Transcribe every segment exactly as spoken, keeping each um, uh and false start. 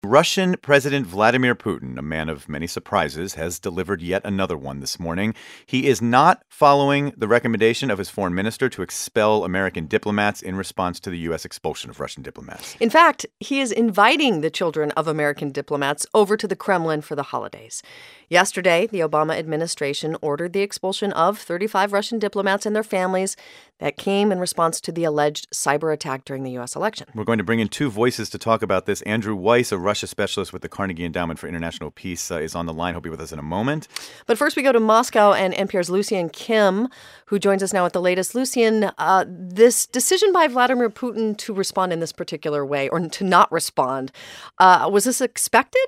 Russian President Vladimir Putin, a man of many surprises, has delivered yet another one this morning. He is not following the recommendation of his foreign minister to expel American diplomats in response to the U S expulsion of Russian diplomats. In fact, he is inviting the children of American diplomats over to the Kremlin for the holidays. Yesterday, the Obama administration ordered the expulsion of thirty-five Russian diplomats and their families. That came in response to the alleged cyber attack during the U S election. We're going to bring in two voices to talk about this. Andrew Weiss, a Russia specialist with the Carnegie Endowment for International Peace, uh, is on the line. He'll be with us in a moment. But first, we go to Moscow and N P R's Lucian Kim, who joins us now with the latest. Lucian, uh, this decision by Vladimir Putin to respond in this particular way, or to not respond, uh, was this expected?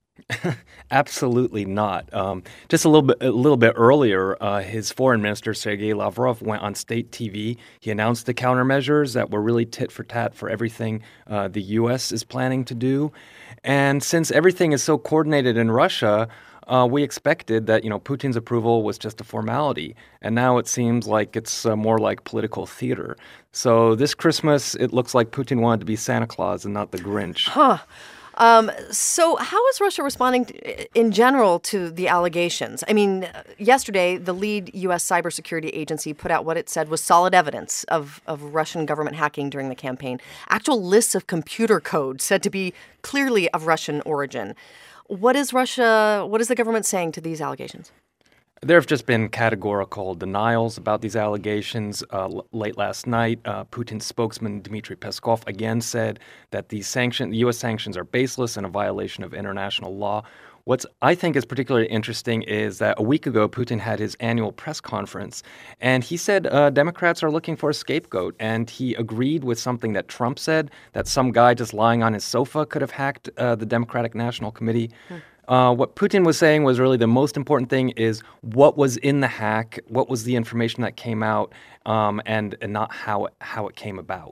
Absolutely not. Um, just a little bit, a little bit earlier, uh, his foreign minister Sergei Lavrov went on state T V. He announced the countermeasures that were really tit for tat for everything uh, the U S is planning to do. And since everything is so coordinated in Russia, uh, we expected that you know Putin's approval was just a formality, and now it seems like it's uh, more like political theater. So this Christmas, it looks like Putin wanted to be Santa Claus and not the Grinch. Huh. Um, so how is Russia responding to, in general to the allegations? I mean, yesterday, the lead U S cybersecurity agency put out what it said was solid evidence of, of Russian government hacking during the campaign. Actual lists of computer code said to be clearly of Russian origin. What is Russia, what is the government saying to these allegations? There have just been categorical denials about these allegations. Uh, l- late last night, uh, Putin's spokesman Dmitry Peskov again said that these sanctions, the U S sanctions are baseless and a violation of international law. What's I think is particularly interesting is that a week ago, Putin had his annual press conference, and he said uh, Democrats are looking for a scapegoat, and he agreed with something that Trump said, that some guy just lying on his sofa could have hacked uh, the Democratic National Committee. Hmm. Uh, what Putin was saying was really the most important thing is what was in the hack, what was the information that came out, um, and, and not how it, how it came about.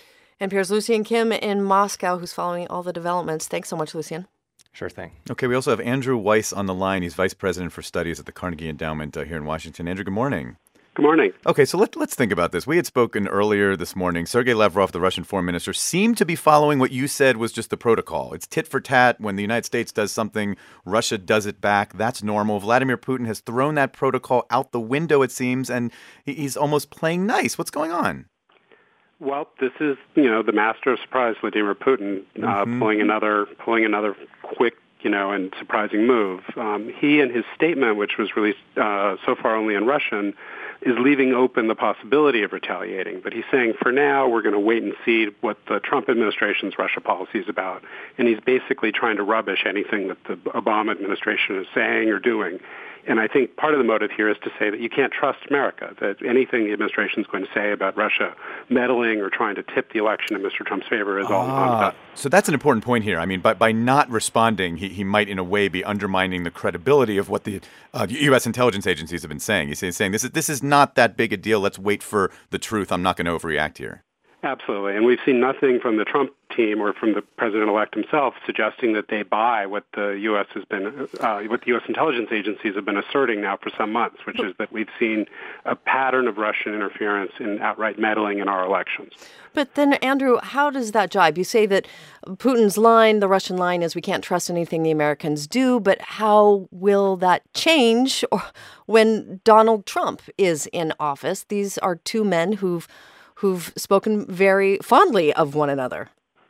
N P R's Lucian Kim in Moscow, who's following all the developments. Thanks so much, Lucian. Sure thing. Okay, we also have Andrew Weiss on the line. He's vice president for studies at the Carnegie Endowment uh, here in Washington. Andrew, good morning. Good morning. Okay, so let, let's think about this. We had spoken earlier this morning. Sergei Lavrov, the Russian foreign minister, seemed to be following what you said was just the protocol. It's tit for tat. When the United States does something, Russia does it back. That's normal. Vladimir Putin has thrown that protocol out the window, it seems, and he, he's almost playing nice. What's going on? Well, this is, you know, the master of surprise, Vladimir Putin, uh, mm-hmm. pulling another pulling another quick, you know, and surprising move. Um, he, in his statement, which was released uh, so far only in Russian, is leaving open the possibility of retaliating. But he's saying, for now, we're going to wait and see what the Trump administration's Russia policy is about. And he's basically trying to rubbish anything that the Obama administration is saying or doing. And I think part of the motive here is to say that you can't trust America, that anything the administration is going to say about Russia meddling or trying to tip the election in Mister Trump's favor is all ah, nonsense. So that's an important point here. I mean, by, by not responding, he, he might, in a way, be undermining the credibility of what the uh, U S intelligence agencies have been saying. He's saying, this is, this is not that big a deal. Let's wait for the truth. I'm not going to overreact here. Absolutely. And we've seen nothing from the Trump team or from the president-elect himself suggesting that they buy what the U S has been, uh, what the U S intelligence agencies have been asserting now for some months, which is that we've seen a pattern of Russian interference in outright meddling in our elections. But then, Andrew, how does that jibe? You say that Putin's line, the Russian line, is we can't trust anything the Americans do, but how will that change when Donald Trump is in office? These are two men who've who've spoken very fondly of one another.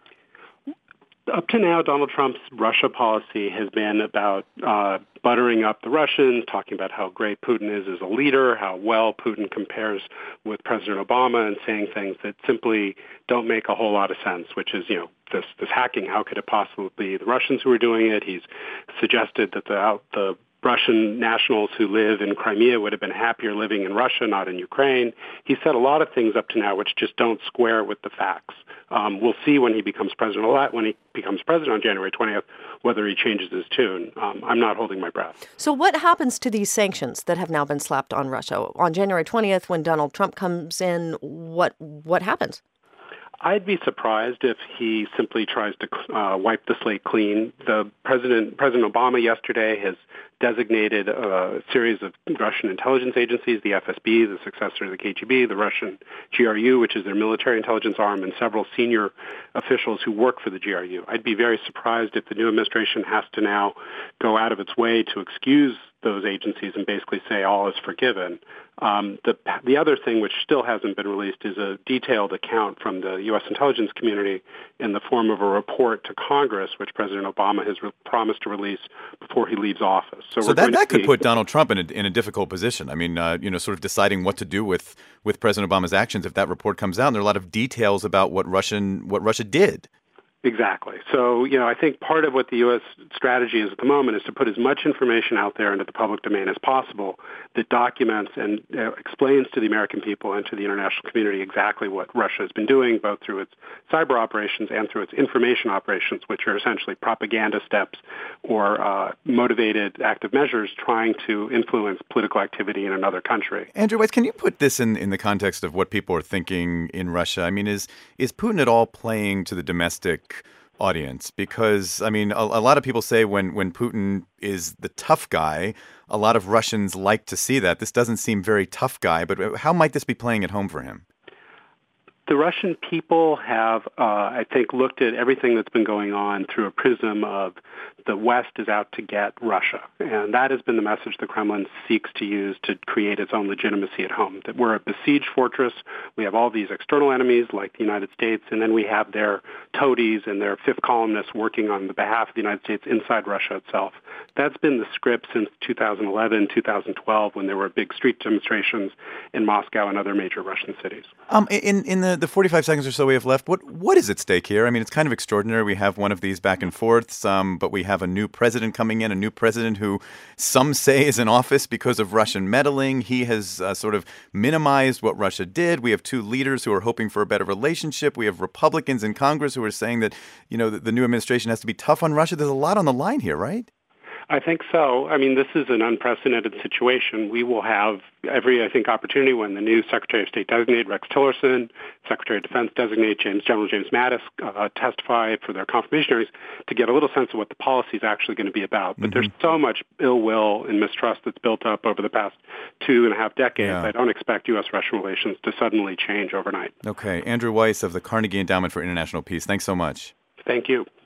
Up to now, Donald Trump's Russia policy has been about uh, buttering up the Russians, talking about how great Putin is as a leader, how well Putin compares with President Obama, and saying things that simply don't make a whole lot of sense, which is, you know, this, this hacking, how could it possibly be the Russians who are doing it? He's suggested that the, the Russian nationals who live in Crimea would have been happier living in Russia, not in Ukraine. He said a lot of things up to now which just don't square with the facts. Um, we'll see when he becomes president, when he becomes president on January twentieth, whether he changes his tune. Um, I'm not holding my breath. So what happens to these sanctions that have now been slapped on Russia? On January twentieth, when Donald Trump comes in, what what happens? I'd be surprised if he simply tries to uh, wipe the slate clean. The president, President Obama, yesterday has designated a series of Russian intelligence agencies: the F S B, the successor to the K G B, the Russian G R U, which is their military intelligence arm, and several senior officials who work for the G R U. I'd be very surprised if the new administration has to now go out of its way to excuse those agencies and basically say all is forgiven. Um, the the other thing which still hasn't been released is a detailed account from the U S intelligence community in the form of a report to Congress, which President Obama has re- promised to release before he leaves office. So, so that, that could put Donald Trump in a, in a difficult position. I mean, uh, you know, sort of deciding what to do with, with President Obama's actions if that report comes out. And there are a lot of details about what Russian what Russia did. Exactly. So, you know, I think part of what the U S strategy is at the moment is to put as much information out there into the public domain as possible that documents and uh, explains to the American people and to the international community exactly what Russia has been doing, both through its cyber operations and through its information operations, which are essentially propaganda steps or uh, motivated active measures trying to influence political activity in another country. Andrew Weiss, can you put this in, in the context of what people are thinking in Russia? I mean, is is Putin at all playing to the domestic audience? Because, I mean, a, a lot of people say when, when Putin is the tough guy, a lot of Russians like to see that. This doesn't seem very tough guy, but how might this be playing at home for him? The Russian people have, uh, I think, looked at everything that's been going on through a prism of the West is out to get Russia. And that has been the message the Kremlin seeks to use to create its own legitimacy at home, that we're a besieged fortress. We have all these external enemies like the United States, and then we have their toadies and their fifth columnists working on the behalf of the United States inside Russia itself. That's been the script since two thousand eleven, two thousand twelve, when there were big street demonstrations in Moscow and other major Russian cities. Um, in in the, the forty-five seconds or so we have left, what what is at stake here? I mean, it's kind of extraordinary. We have one of these back and forths, um, but we have a new president coming in, a new president who some say is in office because of Russian meddling. He has uh, sort of minimized what Russia did. We have two leaders who are hoping for a better relationship. We have Republicans in Congress who are saying that, you know, the, the new administration has to be tough on Russia. There's a lot on the line here, right? I think so. I mean, this is an unprecedented situation. We will have every, I think, opportunity when the new Secretary of State designate, Rex Tillerson, Secretary of Defense designate, James General James Mattis, uh, testify for their confirmations to get a little sense of what the policy is actually going to be about. But mm-hmm. there's so much ill will and mistrust that's built up over the past two and a half decades. Yeah. I don't expect U S-Russian relations to suddenly change overnight. Okay. Andrew Weiss of the Carnegie Endowment for International Peace. Thanks so much. Thank you.